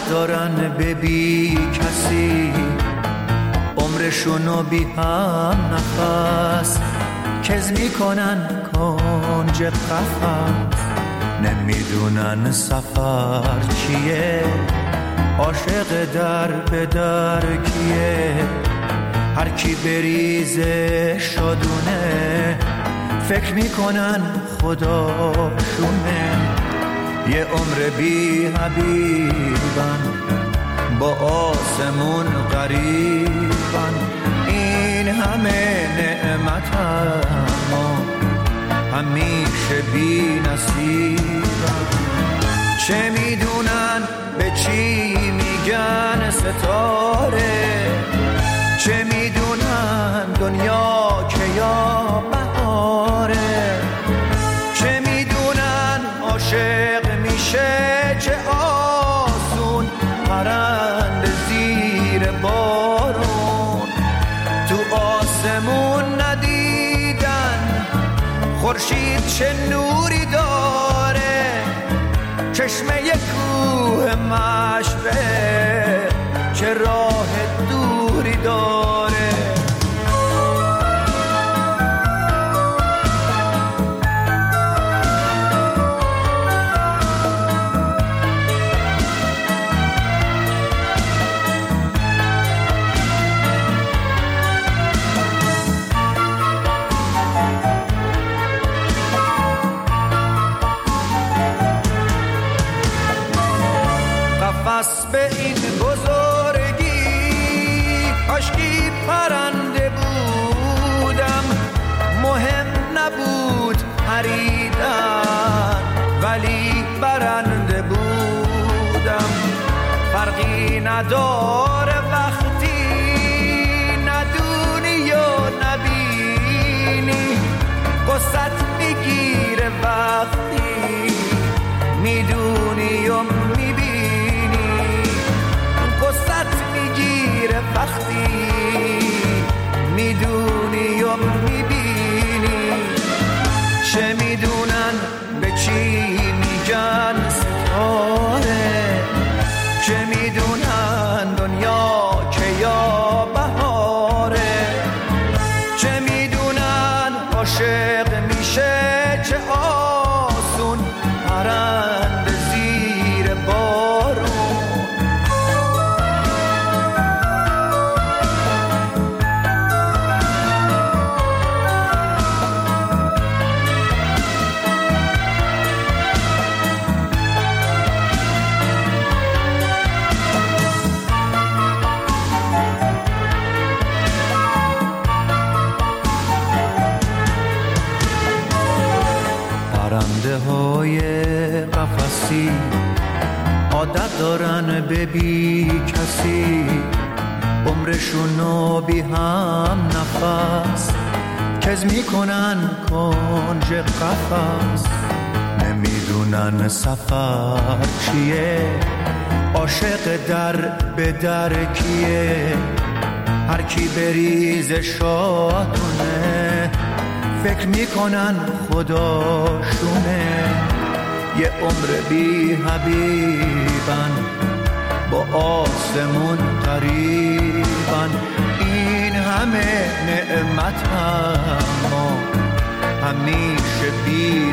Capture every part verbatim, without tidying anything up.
دارن به بی کسی، عمرشونو بی هم نفس کز میکنن کنج قفس. نمیدونن سفر چیه، عاشق در به در کیه. هر کی بریزه شادونه، فکر میکنن خداشونه. یه عمر بی حبیبن، با آسمون غریبن. این همه نعمت اما همیشه بی نصیبن. چه میدونن به چی میگن ستاره، چه میدونن دنیا که یا بهاره. چه میدونن عاشق میشه چه آسون، پرنده زیر بارون. تو آسمون ندیدن خورشید چه نوری داره، چشمه یک کوه مشبه چه راه دوری داره. قفس به این بزرگی کاشکی پرنده بودم. مهم نبود پریدن ولی برنده بودم. فرقی نداره وقتی ندونی و نبینی، قصت میگیره وقتی میدونی و میبینی. قصت میگیره وقتی میدونی و میبینی. چه میدونن به چی میگن ستاره، چه میدونن دنیا که یا بهاره. چه میدونن عاشق میشه چه آسون، پرنده زیر بارون. پرنده های قفسی عادت دارن به بی کسی، عمرشونو بی هم نفس کز میکنن کنج قفس. نمیدونن سفر چیه، عاشق در به در کیه. هر کی بریز شادونه، فکر میکنن خداشونه. یه عمر بی حبیبن، با آسمون قریبن. این همه نعمت اما همیشه بی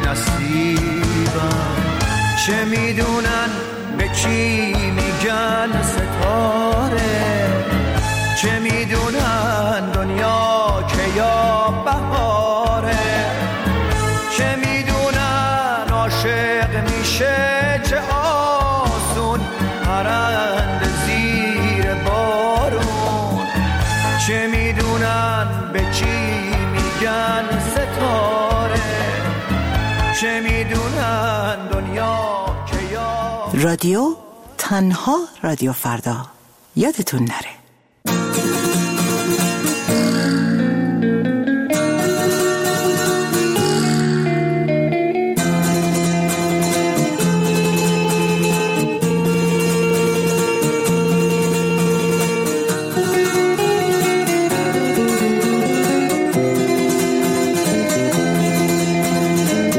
نصیبن. چه میدونن به چی میگن ستاره، چه میدونن دنیا که یا بهاره. چه میدونن عاشق میشه چه آسون، پرنده زیر بارون. چه میدونن به چی میگن ستاره، چه میدونن دنیا که یا. رادیو تنها رادیو فردا، یادتون نره.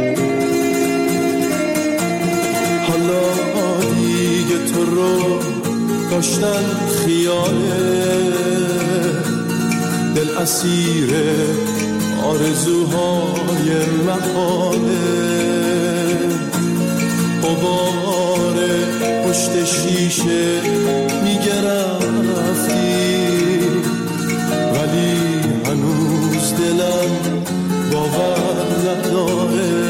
حالا دیگه تو رو اسیر آرزوهای محاله، غبار پشت شیشه میگه رفتی، ولی هنوز دلم باور نداره.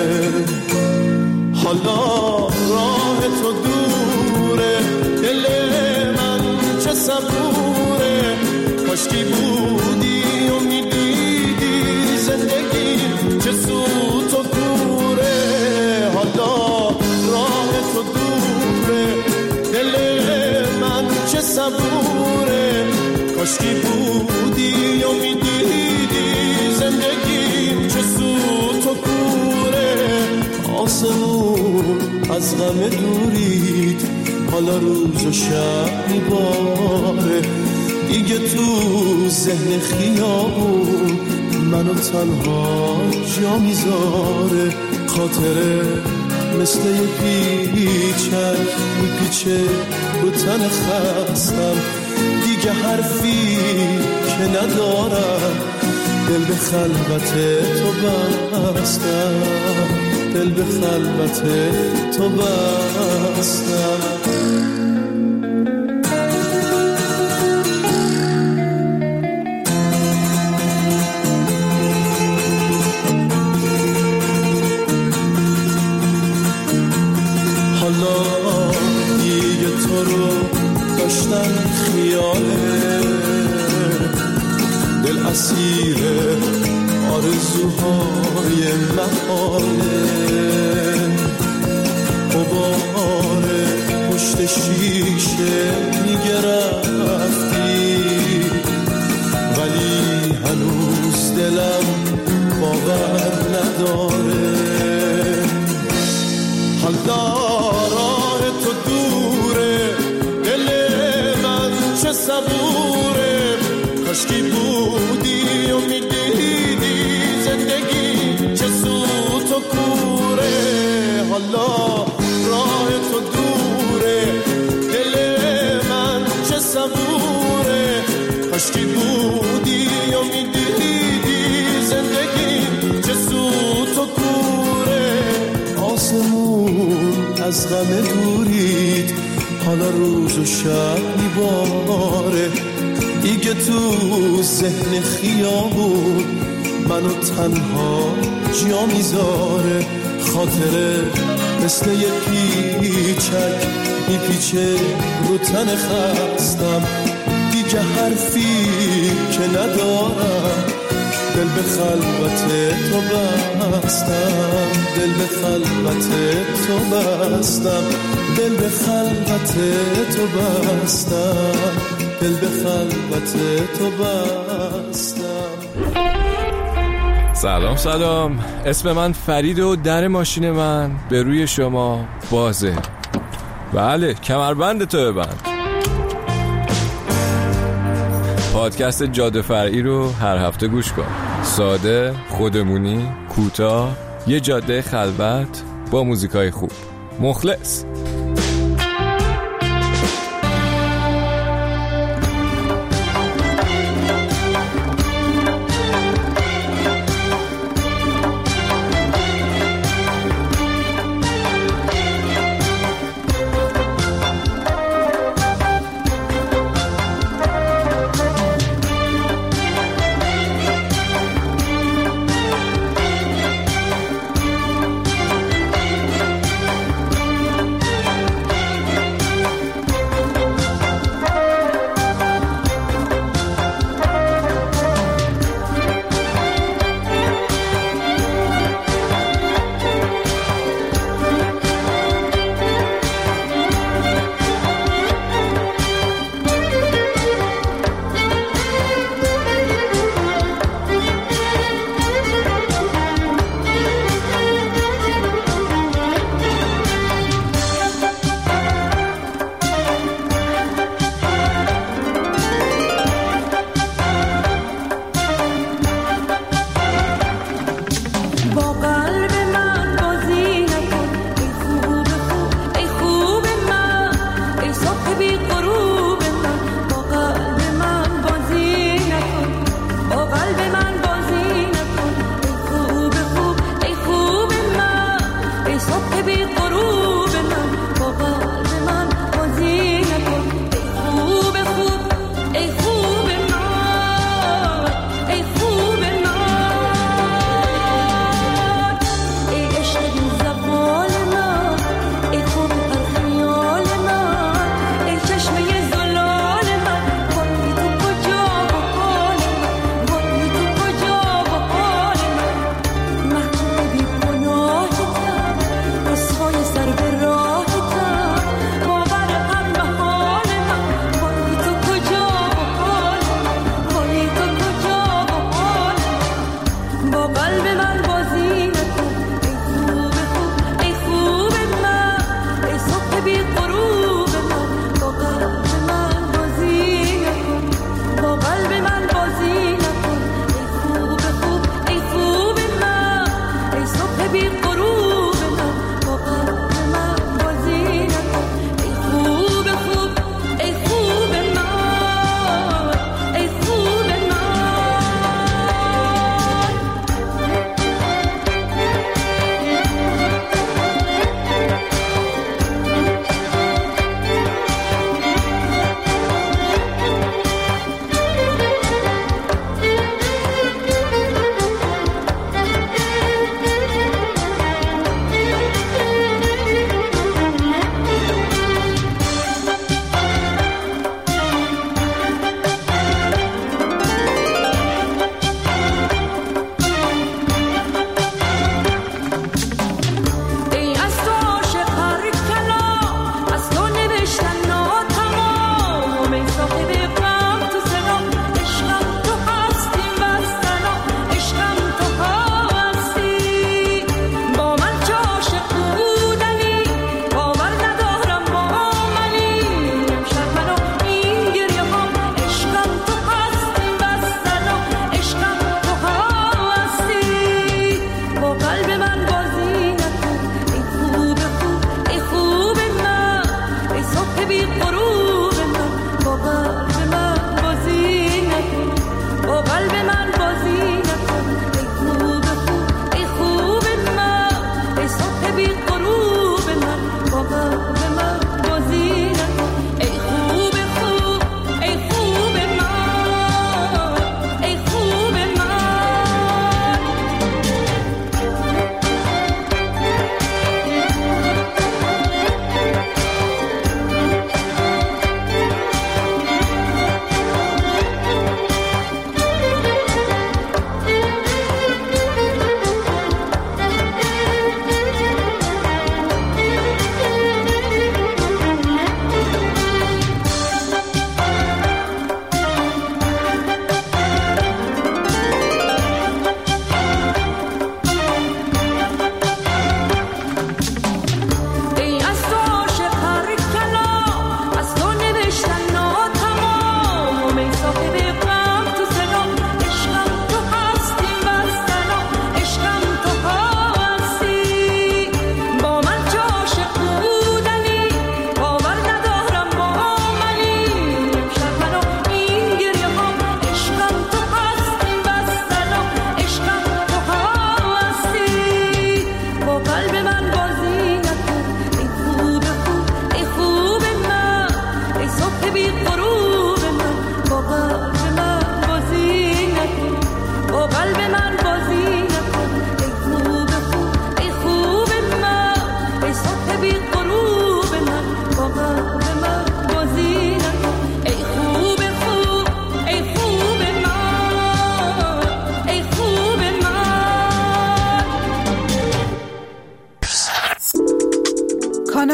حالا راه تو دوره، دل من چه صبوره، کاشکی بودی و میدیدی زندگی چه سوت و کوره. حالا راه تو دوره، دل من چه صبوره، کاشکی بودی و میدیدی زندگی چه سوت و کوره. آسمون از غم دورید، حالا روز و شب میباره، دیگه تو ذهن خیابون منو تنها جا میذاره. خاطره مثل یه پیچک میپیچه رو تن خستم، دیگه حرفی که ندارم، دل به خلوت تو بستم، دل به خلوت تو بستم. حالا دیگه تو رو داشتم خیاله، دل اسیر آرزوهای محاله، غبار پشت شیشه میگه رفتی، ولی هنوز دلم باور نداره. حالا راه تو دوره، دل من چه صبوره، کاشکی بودی و میدیدی زندگی چه سوت و کوره. حالا راه تو دوره، دل من چه صبوره، کاشکی بودی و میدیدی زندگی چه سوت و کوره. آسمون از غم دورید، حالا روز و شب میباره، دیگه تو ذهن خیابون منو تنها جا میذاره. خاطره مثل یه پیچک میپیچه رو تن خستم، دیگه حرفی که ندارم، دل به خلوت تو بستم، دل به خلوت تو بستم، دل به خلوت تو بستم، دل به خلوت تو بستم. سلام سلام، اسم من فرید و در ماشین من به روی شما بازه. بله، کمربند تو ببند. پادکست جاده فرعی رو هر هفته گوش کن. ساده، خودمونی، کوتاه، یه جاده خلوت با موزیکای خوب. مخلص.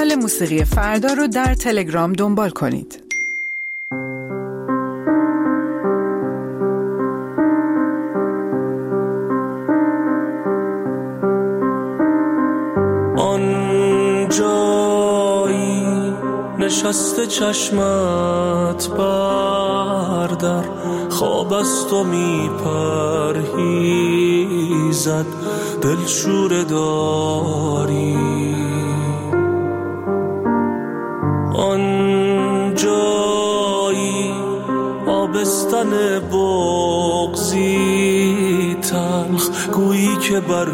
کانال موسیقی فردا رو در تلگرام دنبال کنید. آنجایی نشسته چشمت بردر، خواب است و می پرهیزد دلشور داری. آنجایی آبستن بغضی تلخ، گویی که بر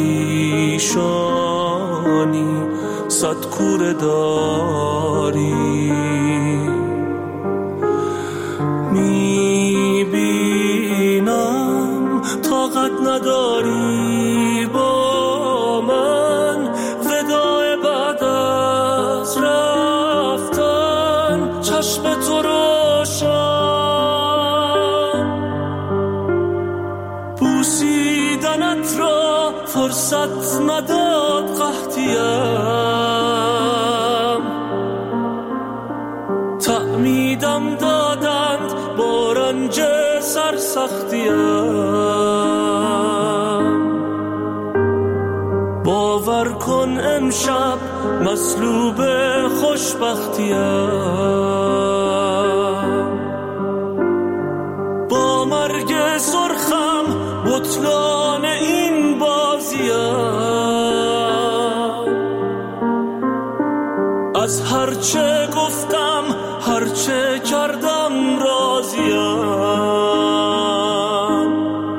پیشانی صد کوره داری. میبینم طاقت نداری با من، وداع بعد از رفتن چشم تو روشن. بوسیدنت را فرصت نداد قحطیم، تعمیدم دادند با رنج سرسختیم. باور کن امشب مصلوب خوشبختیم، با مرگ سرخم بطلان این بازیم. از هرچه گفتم هرچه کردم راضیم.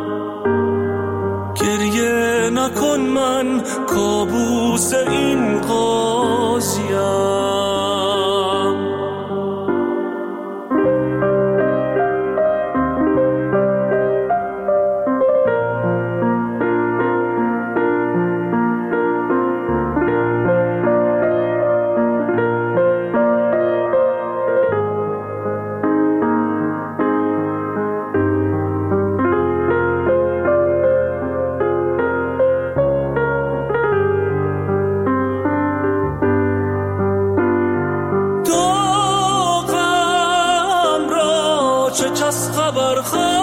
گریه نکن من کابوس این قاضیم. چه کس خبر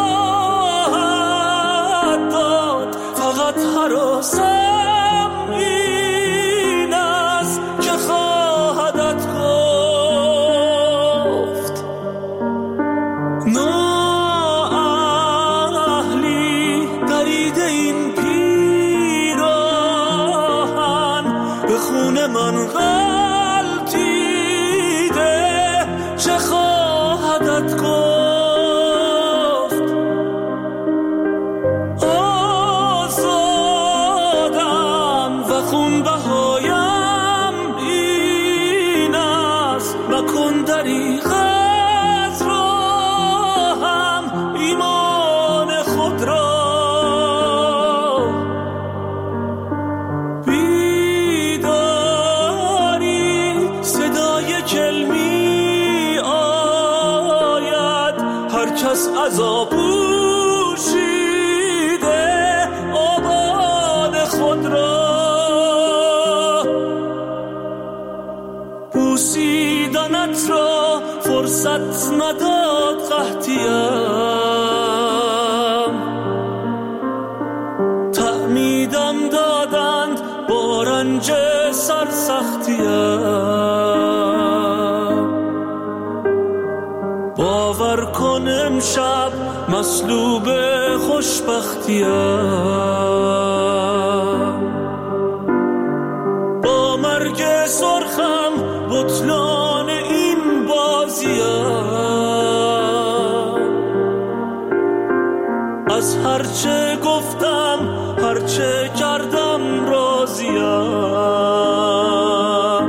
خواهد داد، فقط هراسم این است که خواهدت گفت. نااهلی درید این پیراهن، به خون من غلطیده، چه خواهدت گفت. خون بهایم این است، نکن دریغ از راهم ایمان خود را. بیداری صدای کلمی آید، هر کس عذاب پوشیده آباد خود را. بوسیدنت را فرصت نداد قحطیم، تعمیدم دادند با رنج سرسختیم. باور کن امشب مصلوب خوشبختیم، با مرگ سرخم بطلان این بازیم. از هرچه گفتم هرچه کردم راضیم.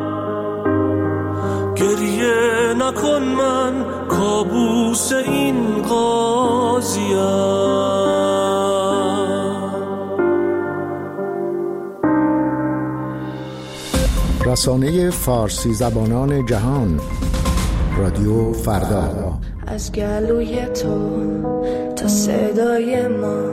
گریه نکن من کابوس این قاضیم. رسانه فارسی زبانان جهان، رادیو فردا. از گلوی تو تا صدای ما،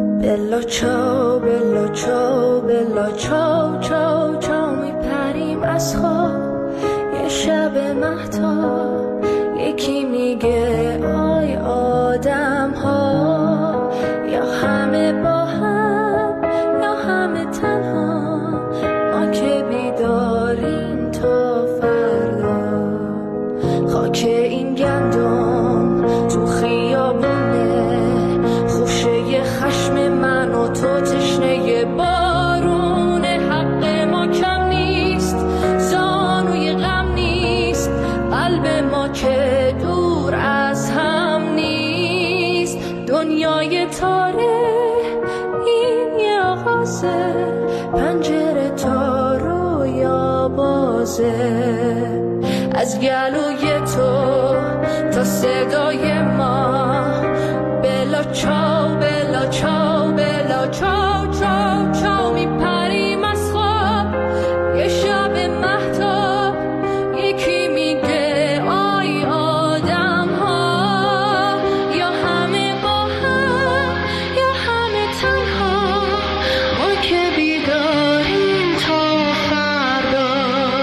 بلا چاو بلا چاو بلا چاو چاو چاو میپریم از خواب یه شب مهتاب یکی میگه آی آدم ها یا همه با هم یا همه تنها ما که بیداریم تا فردا خاک این گندم تو خیابونه خوشه خشم من و تو تشنه بارون حق ما کم نیست زانوی غم نیست قلب ما که دور از هم نیست دنیای تاره این یه آغازه پنجره تا رویا بازه از گلوی تو تا صدای ما بلا چاو بلا چاو بلا چاو چاو چاو میپریم از خواب یه شب مهتاب یکی میگه آی آدم ها یا همه با هم یا همه تنها ما که بیداریم تا فردا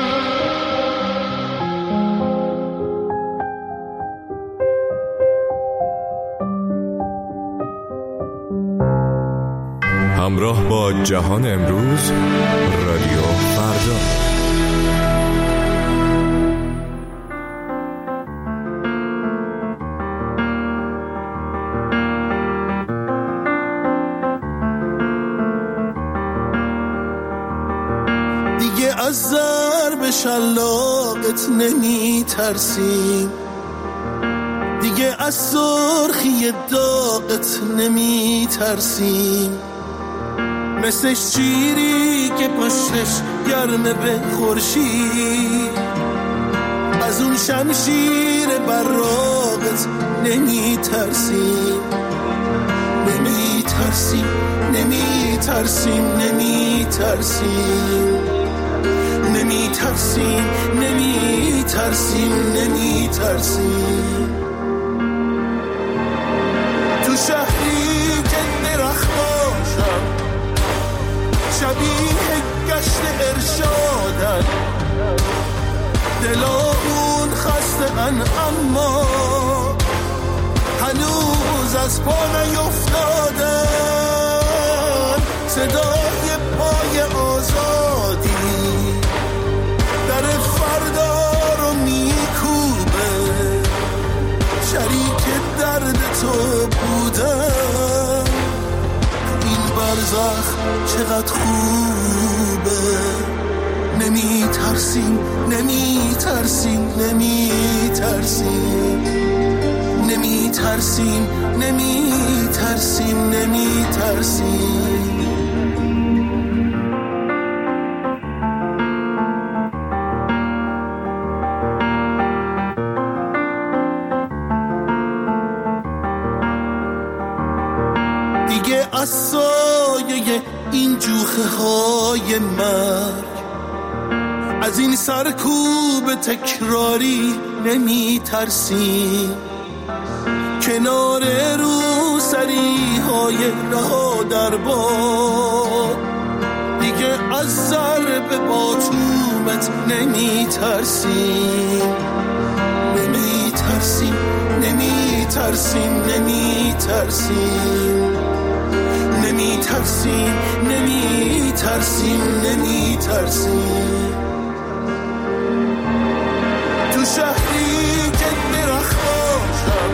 همراه با جهان امروز رادیو فردا. دیگه از ضرب شلاقت نمی ترسیم دیگه از سرخی داغت نمی ترسیم مثل شیری که پشتش گرمه به خورشید از اون شمشیر براقت نمی ترسیم نمی ترسیم نمی ترسیم نمی ترسیم نمی ترسیم نمی ترسیم نمی ترسیم تو شهری که درخت باشم شبیه گشت ارشادن دلامون خسته ان اما هنوز از پا نیفتادن صدای پای آزادی در فردا رو میکوبه شریک درد تو بودن این برزخ چقدر خوبه نمی ترسیم نمی ترسیم نمی ترسیم نمی ترسیم نمی ترسیم نمی ترسیم دیگه از سایه این جوخه های مرگ از این سرکوب تکراری نمی ترسیم کنار رو سری های رها در باد دیگه از ضرب باتومت نمی ترسیم نمی ترسیم نمی ترسیم نمی ترسیم نمی ترسیم نمی ترسیم نمی ترسیم تو شهری که درخت باشم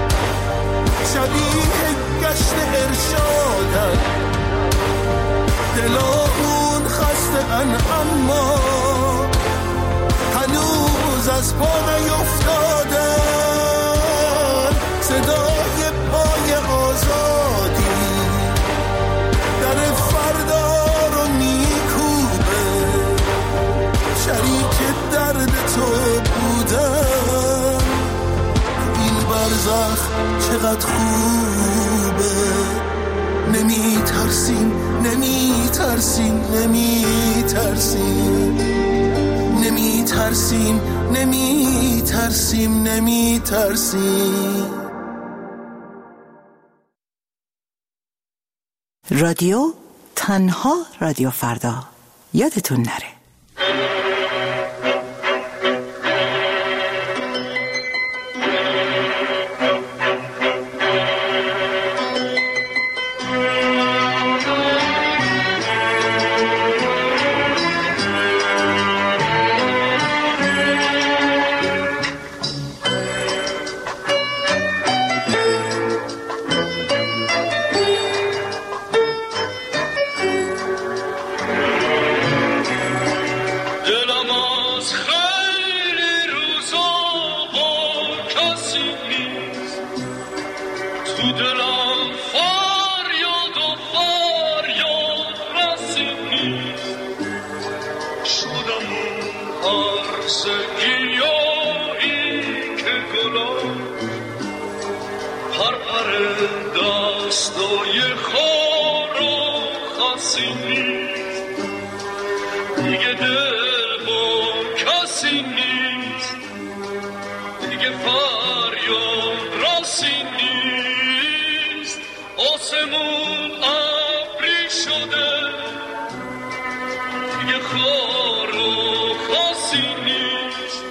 شبیه گشت ارشادن دلامون خسته ان اما هنوز از پا نیفتادن صدای پای آزادی در فردا رو میکوبه شریک درد تو بودن این برزخ چقدر خوبه نمی ترسیم نمی ترسیم نمی ترسیم نمی ترسیم نمی ترسیم نمی ترسیم رادیو تنها رادیو فردا یادتون نره. دستای خار و خاصی نیست، دیگه دل با کسی نیست، دیگه فریاد راسی نیست. آسمون ابری شده، دیگه خار و خاصی نیست.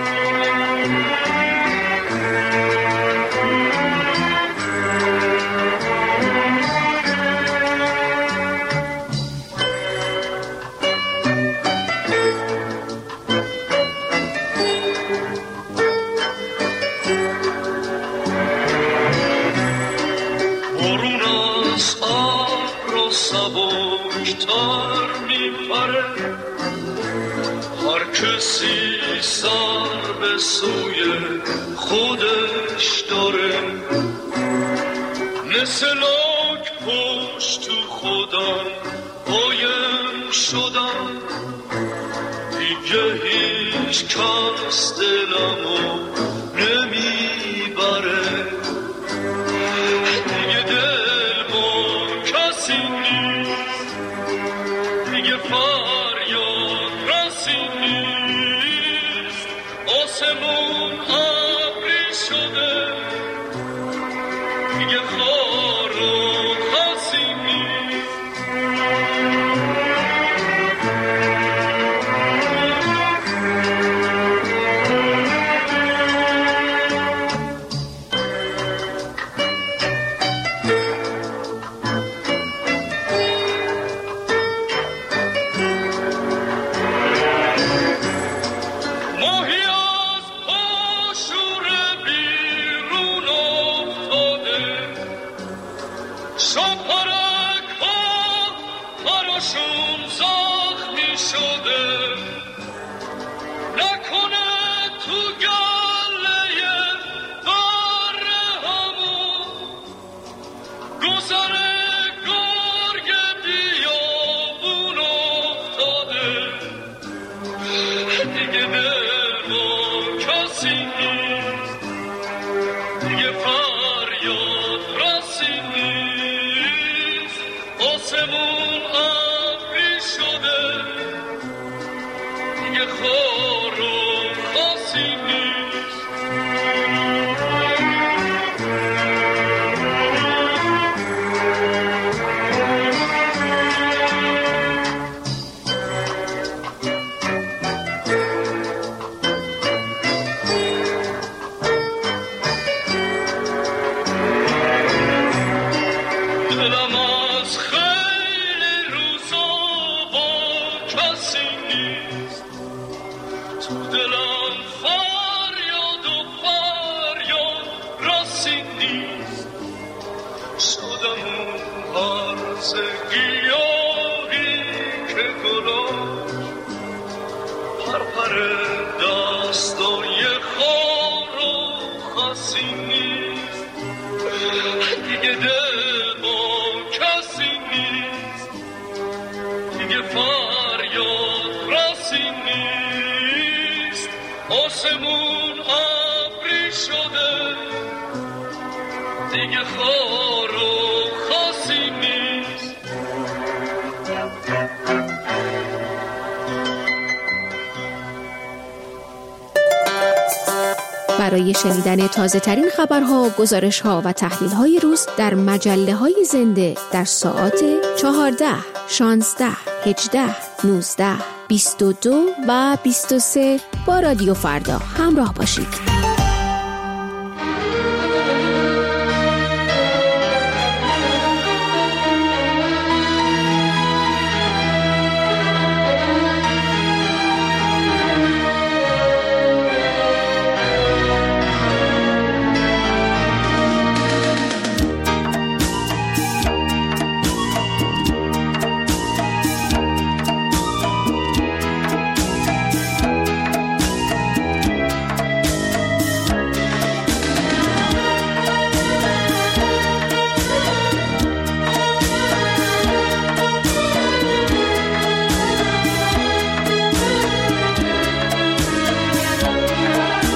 سبکتر میپره، هر کسی سر به سوی خودش داره، مثل لاک پشت تو خودم قایم شدم، دیگه هیچ کس دلمو نمیبره، دیگه دل با کسی نیست، دیگه فریاد رسی نیست. آسمون ابری شده، دیگه خار و خاصی نیست. آسمون ابری شده، دیگه خار و خاصی نیست. برای شنیدن تازه ترین خبرها، گزارش‌ها و تحلیل‌های روز در مجله‌های زنده در ساعات چهارده، شانزده، هجده، نوزده، بیست و دو و بیست و سه با رادیو فردا همراه باشید.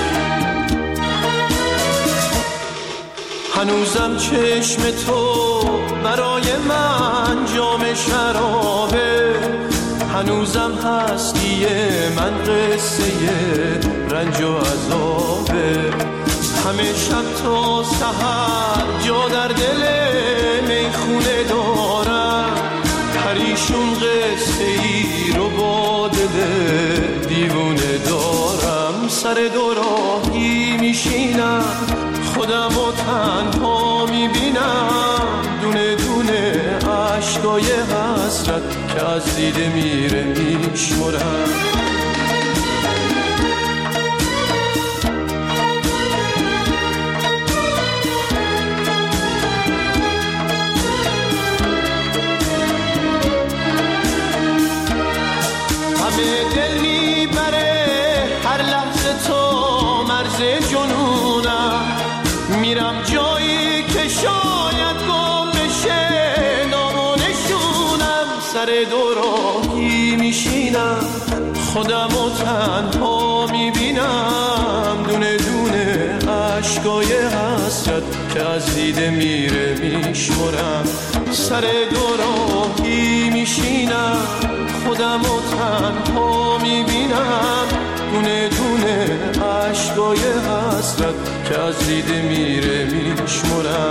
هنوزم چشم تو هنوزم هستی من قصه رنج و عذابه. همه شب تا سحر جا در دل میخونه دارم، پریشون قصه ای رو با دل دیوونه دارم. سر دو راهی میشینم خودم و تنها میبینم، دونه دونه عشقای حسرت که از دیده میره میشمرم. همه دل میبره هر لحظه تو مرز جنونم، میرم جایی که شاید گم بشه نام و نشونم. سر دو راهی میشینم خودم و تنها میبینم، دونه دونه عشقای حسرت که از دیده میره میشمرم. سر دو راهی میشینم خودم و تنها میبینم، دونه دونه عشقای حسرت که از دیده میره میشمرم.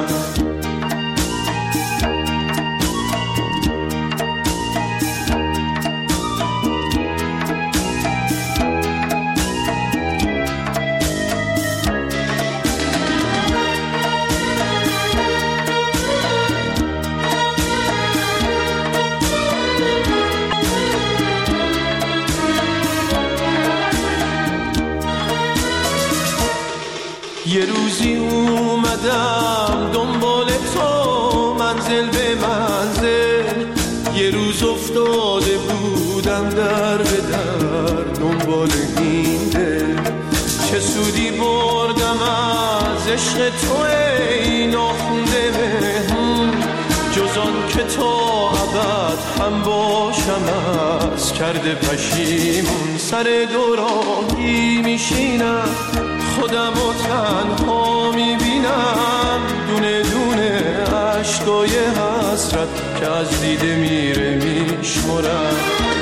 یه روزی اومدم دنبال تو منزل به منزل، یه روز افتاده بودم در به در دنبال این دل. چه سودی بردم از عشق تو ای ناخونده مهمون، جز آن که تا ابد هم باشم از کرده پشیمون. سر دو راهی میشینم خودم و تنها میبینم، دونه دونه عشقای حسرت که از دیده میره میشمرم.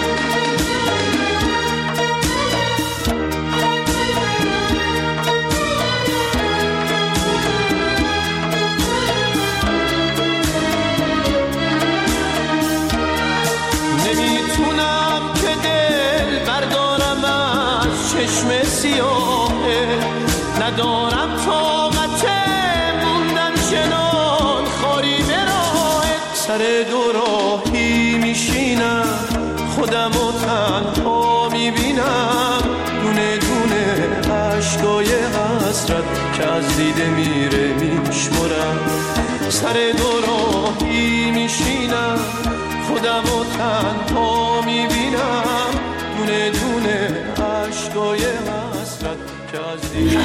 نمیتونم که دل بردارم از چشم سیاهه، ندارم طاقت موندن چنان خاری به راهت. سر دو راهی میشینم خودم و تنها میبینم، دونه دونه عشقای حسرت که از دیده میره میشمرم. سر دو راهی میشینم خودم و تنها میبینم، دونه دونه عشقای حسرت که از دیده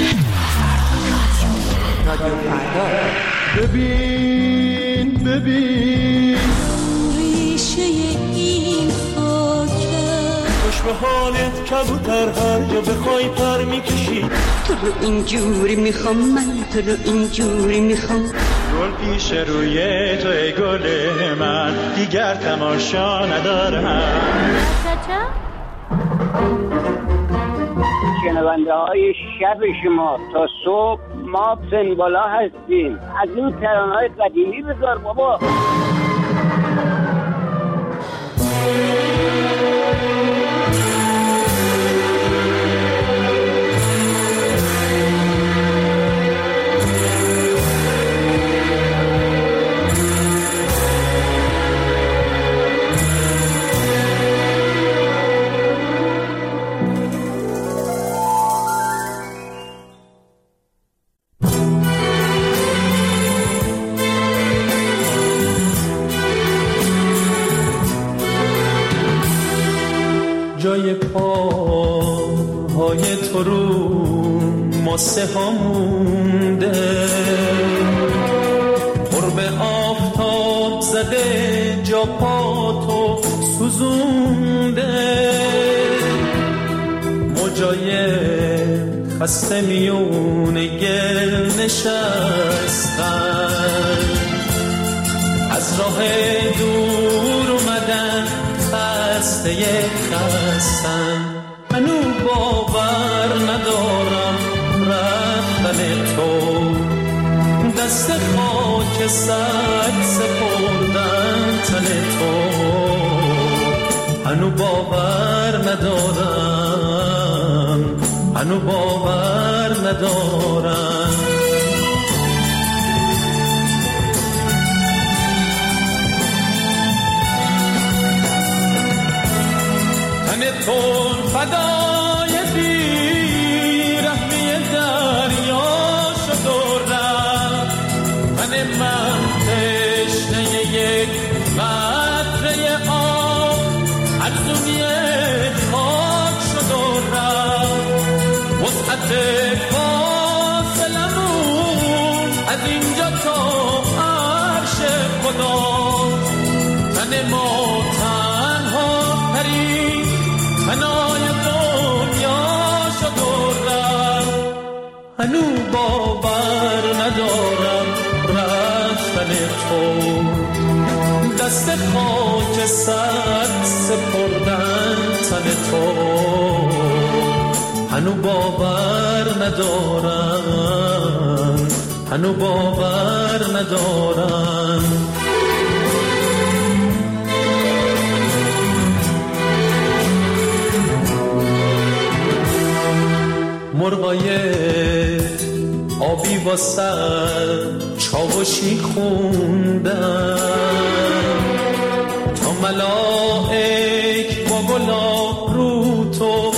رادیو فردا. ببین ببین ریشه این خاکه، خوش به حالت کبوتر هر جا بخوای پر میکشی. تو رو اینجوری میخوام من، تو رو اینجوری میخوام. گل پیش روی تو ای گل من، دیگر تماشا ندارم. شنونده های شب شما تا صبح ما پنبالا هستیم. از این ترانه های قدیمی بذار بابا. جای پاهای تو رو ماسه ها مونده، قرب آفتاب زده جا پاتو سوزونده. موجای خسته میونه گل نشستن، از راه دور اومدن دسته خستم، منو باور ندارم رفتن تو، دست خاک سر سپردن تن تو، منو باور ندارم، منو باور ندارم. تون فدای بیرحمی دریا شد و رفت، من من تشنه یک قطره آب ارزونی خاک شد و رفت، وسعت فاصلمون از اینجا تا عرش خدا، تن ما تنها ترین منای دنیا شد و رفت، هنو باور ندارم رفتن تو، دست خاک سر سپردن تن تو، هنو باور ندارم، هنو باور ندارم. مرغای آبی واسه چاوشی خوندن، تا ملائک با گلاب رو تو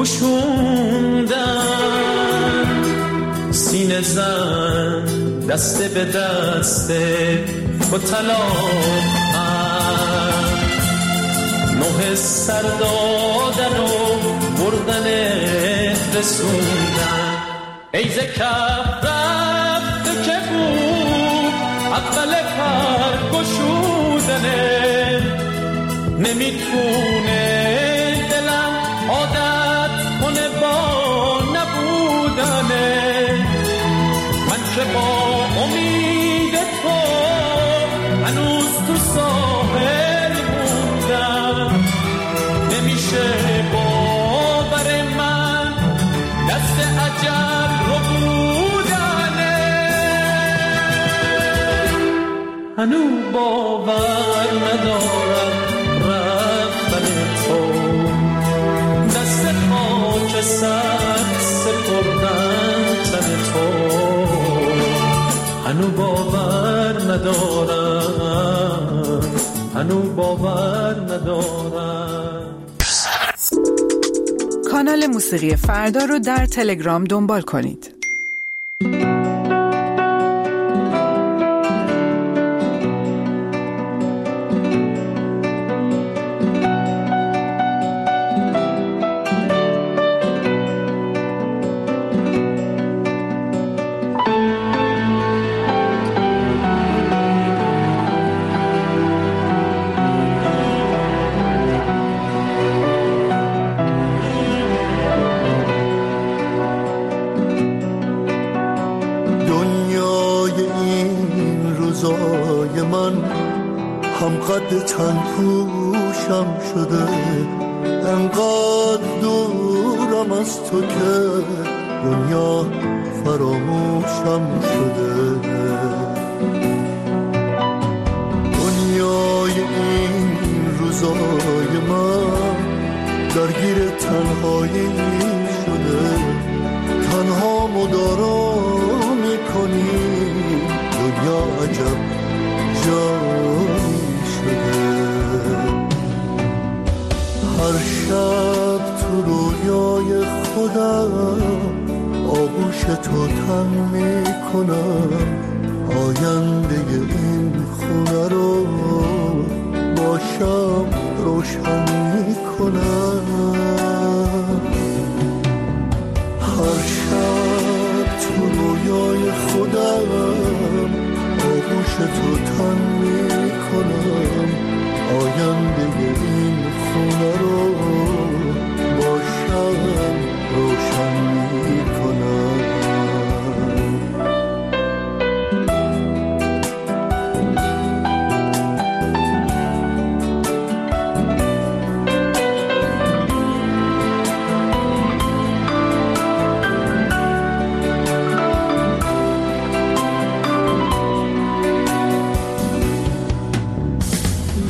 پوشوندن، سینه زن دسته به دسته با طلاق نوح سر دادن و بردن رسوندن، ای ز کف رفته که بود اول پر گشودنه، نمیتونه دلم عادت کنه با نبودنه، من که با امید تو هنوز تو ساحل موندم، نمیشه باور من دست عجل رو بودنه، هنو باور ندارم رفتن تو، دست خاک سر سپردن تن تو، هنو باور ندارم، هنو باور ندارم. کانال موسیقی فردا رو در تلگرام دنبال کنید. قد تن پوشم شده، انقدر دورم از تو که دنیا فراموشم شده، دنیای این روزای من درگیر تنهایی شده، تنها مدارا میکنی دنیا عجب جایی شده، هر شب تو رویای خودم آغوش تو تن میکنم، آینده این خونه رو باشم روشن میکنم، هر شب تو رویای خودم آغوش تو تن میکنم، آینده این خونه رو باشم روشن میکنم.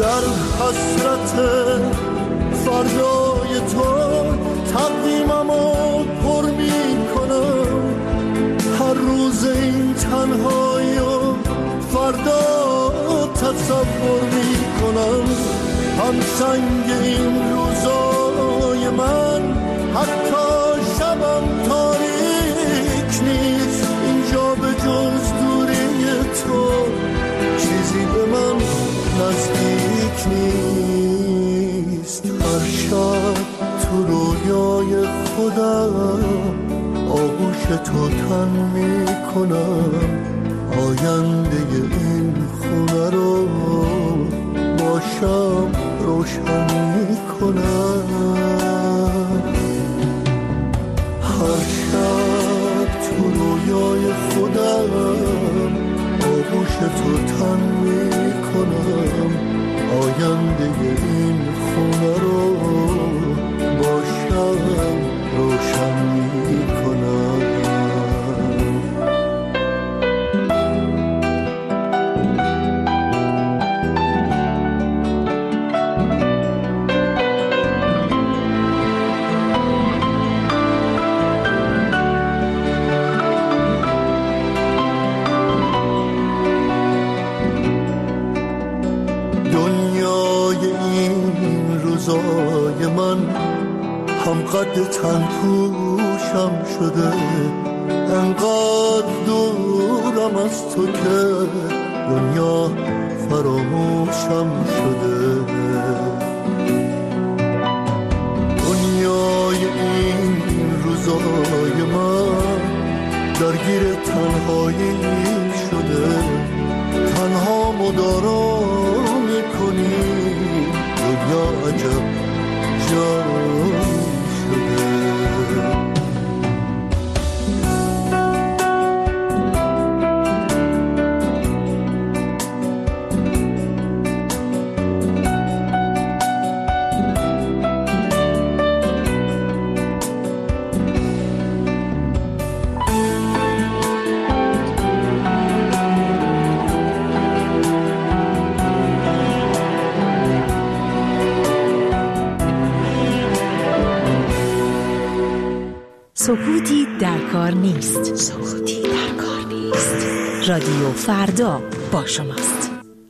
در حسرت فردای تو تقویممو پر می کنم. هر روز این تنهایی و فردا تصور می کنم. هم سنگ این روزای من حتی شبم تاریک نیست. اینجا به جز دوری تو چیزی به من نزدیک نیست. هر شب تو رویای خودم آغوش تو تن می کنم. آینده این خونه رو باشم روشن می کنم. هر شب تو رویای خودم آغوش تو تن می کنم. آینده این خونه رو باشم روشن می کنم. روزای من هم قد تن پوشم شده. انقدر دورم از تو که دنیا فراموشم شده. دنیای این روزای من درگیر تنهایی شده. تنها مدارا میکنی دنیا عجب جایی شده. سکوتی در کار نیست. سکوتی در کار نیست. رادیو فردا با شماست.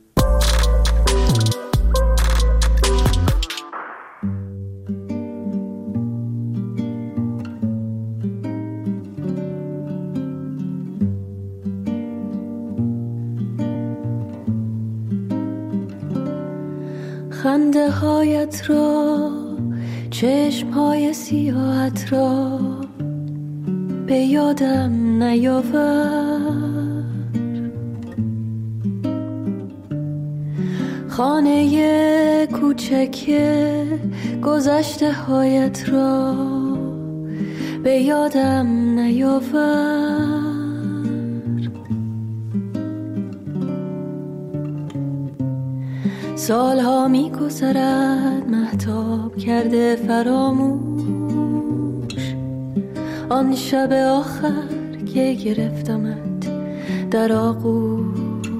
خنده هایت را، چشم های سیاهت را به یادم نیاور. خانه کوچک گذشته هایت را به یادم نیاور. سالها می گذرد مهتاب کرده فراموش آن شب آخر که گرفتمت در آغوش.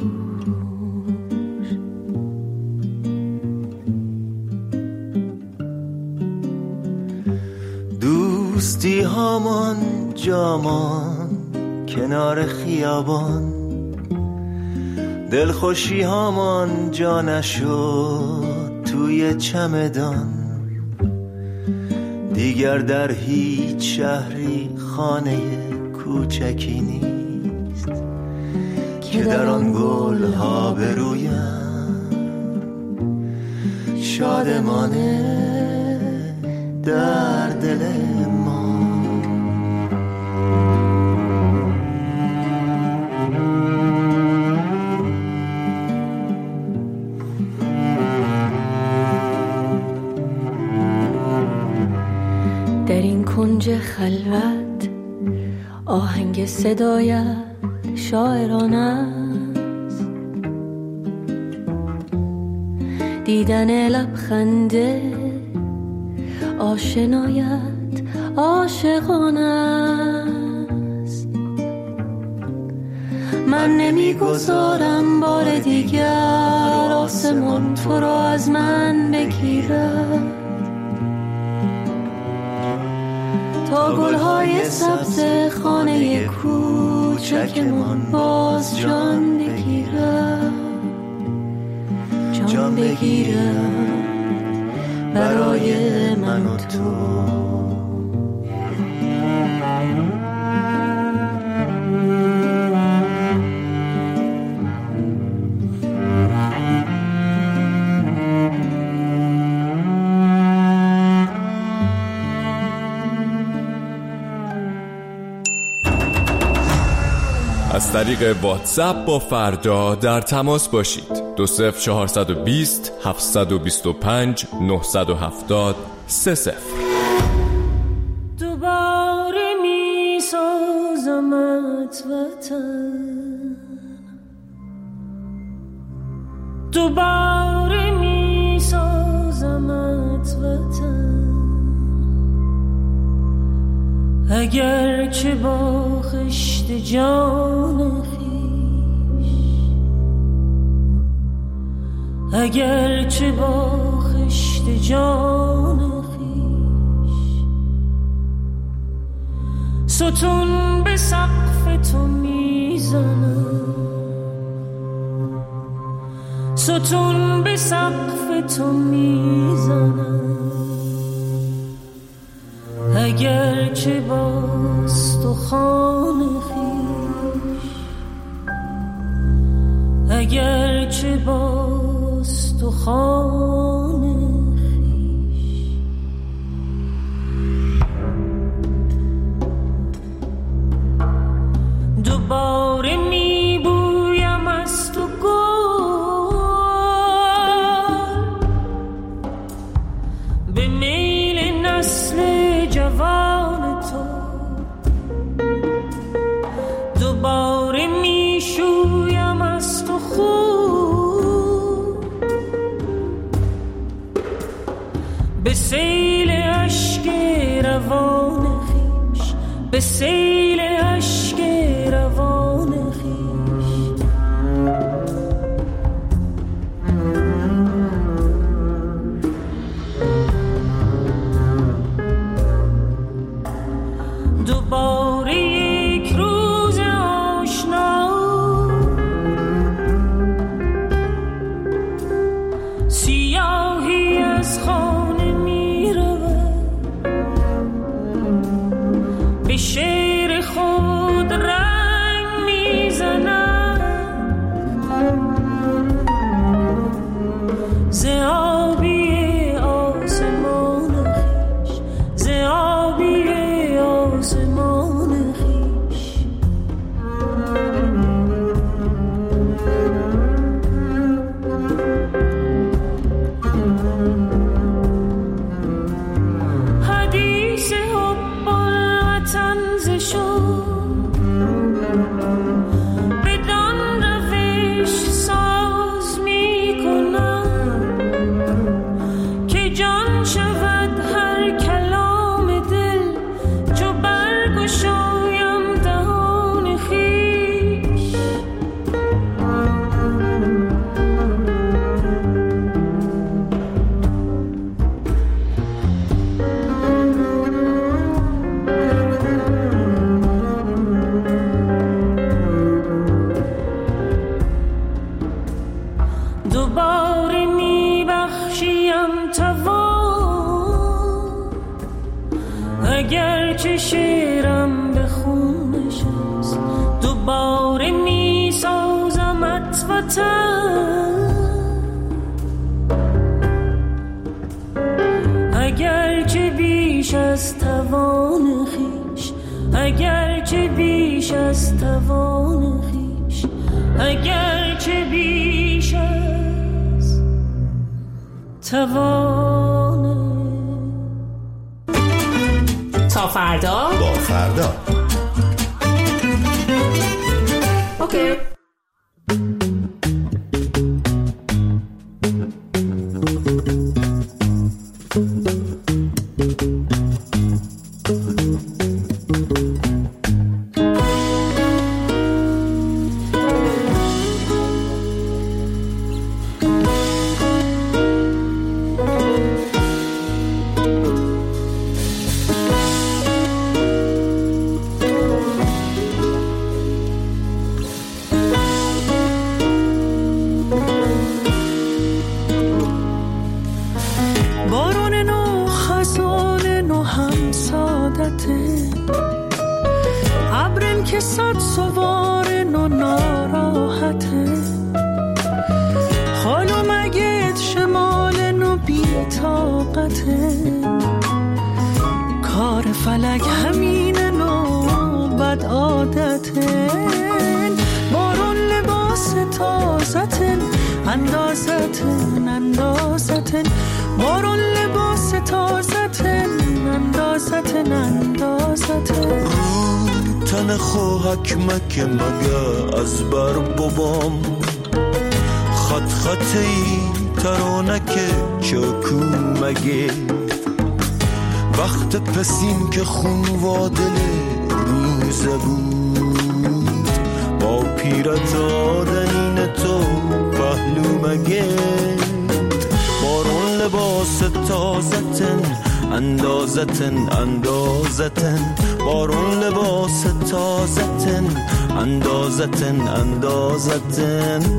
دوستی هامان جامان کنار خیابان، دلخوشی هامان جا نشد توی چمدان. دیگر در هیچ شهری خانه کوچکی نیست که در آن گل ها برویم شادمانه در دل ما. در این کنج خلوت آهنگ صدایت شاعرانه است، دیدن لبخنده آشنایت عاشقانه است. من نمیگذارم بار دیگر آسمان آسمان تو رو از من بگیرد، تا گلهای سبز خانه کوچکمان باز جان بگیرد، جان بگیرد برای من و تو. از طریق واتساپ با فردا در تماس باشید. دو صفر چهارصد و بیست هفتصد و بیست و پنج نهصد و هفتاد سه صفر. دوباره می سازمت وطن، دوباره می سازمت وطن، اگر چه با خشت جان خویش، اگر چه با خشت جان خویش، ستون به سقف تو میزنم، ستون به سقف تو میزنم، اگر چه با استخوان خویش، اگر چه با استخوان خویش. دوباره میبویم از تو گل به میل نسل جوان تو، دوباره میشویم از تو خون به سیل اشک روان خویش، به سیل اشک روان خویش. دوباره یک روز آشنا سیاهی از خانه می رود، به شعر خود رنگ می زند، ز آبی آسمان خویش، ز آبی آسمان خویش. حدیث حب الوطن ز شد بدان روش ساز می کنم که جان شود هر کلام دل چو برگشایم دهان خویش. دوباره میبخشیم توان، اگر چه شعرم به خون نشست، دوباره میسازمت وطن، اگر چه بیش از توان خویش، اگر چه بیش از توان خویش، اگر چه بیش از توان. تا فردا با فردا. اوکی. موقته، کار فلک همینه نوبت عادته. بارون لباس تازتن اندازتن اندازتن، بارون لباس تازتن اندازتن اندازتن. رو تن خوهک مکه مگه از بر بابام، خط خطی ترانک چاکو مگه، وقت پسیم که خون وادل روزه بود، با پیرت آدنین تو پهلو مگه. بارون لباس تازتن اندازتن اندازتن، بارون لباس تازتن اندازتن اندازتن.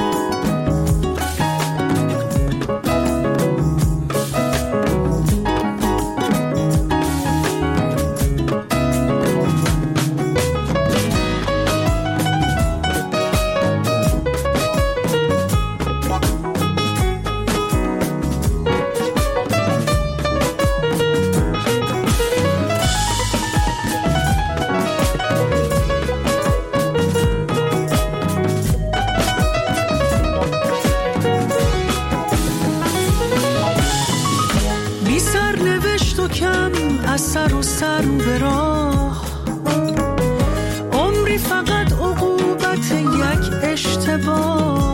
از سر و سر به راه، عمری فقط عقوبت یک اشتباه.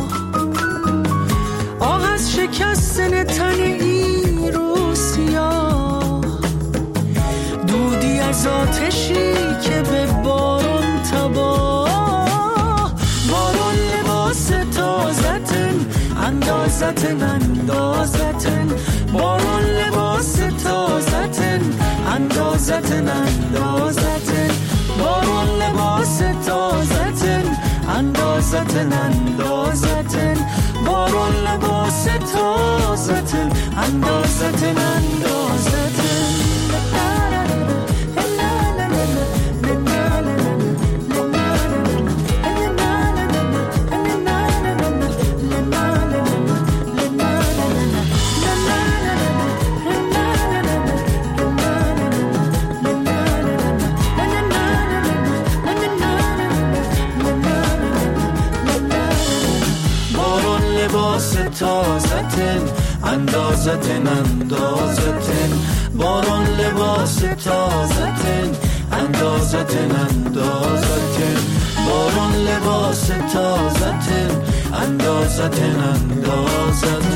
آه از شکستن تن این رو سیاه، دودی از آتشی که به بارون تباه. بارون لباس تازتن اندازتن اندازتن، بارون لباس تازتن اندازتن اندازتن، بارون لباس تازتن اندازتن اندازتن، بارون لباس تازتن اندازتن اندازتن. تازتن اندازتن اندازتن، بارون لباس تازتن اندازتن اندازتن، بارون لباس تازتن اندازتن اندازتن.